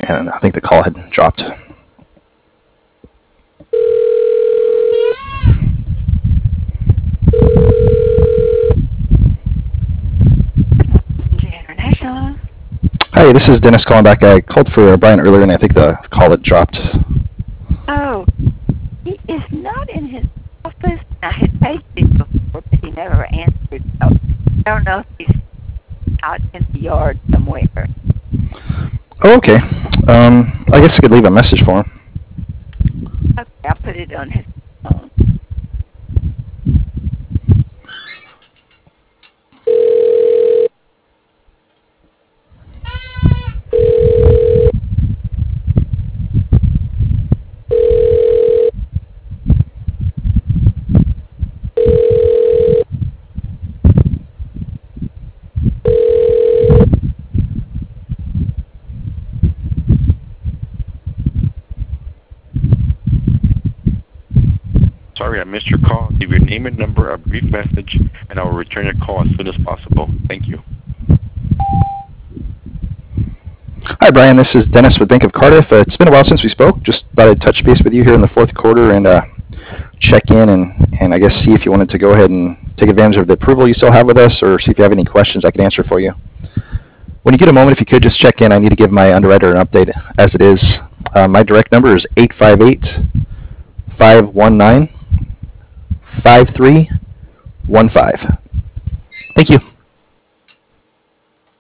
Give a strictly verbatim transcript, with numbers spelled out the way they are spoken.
and I think the call had dropped. International. Hi, this is Dennis calling back. I called for Brian earlier, and I think the call had dropped. Oh, he is not in his office. I had texted him before, but he never answered. So I don't know if he's out in the yard somewhere. Oh, okay. Um, I guess I could leave a message for him. Okay, I'll put it on his phone. Sorry, I missed your call. Leave your name and number, a brief message, and I will return your call as soon as possible. Thank you. Hi, Brian. This is Dennis with Bank of Cardiff. Uh, it's been a while since we spoke. Just thought I'd touch base with you here in the fourth quarter and uh, check in and, and I guess see if you wanted to go ahead and take advantage of the approval you still have with us, or see if you have any questions I can answer for you. When you get a moment, if you could just check in. I need to give my underwriter an update as it is. Uh, my direct number is eight five eight, five one nine, five three one five. Thank you.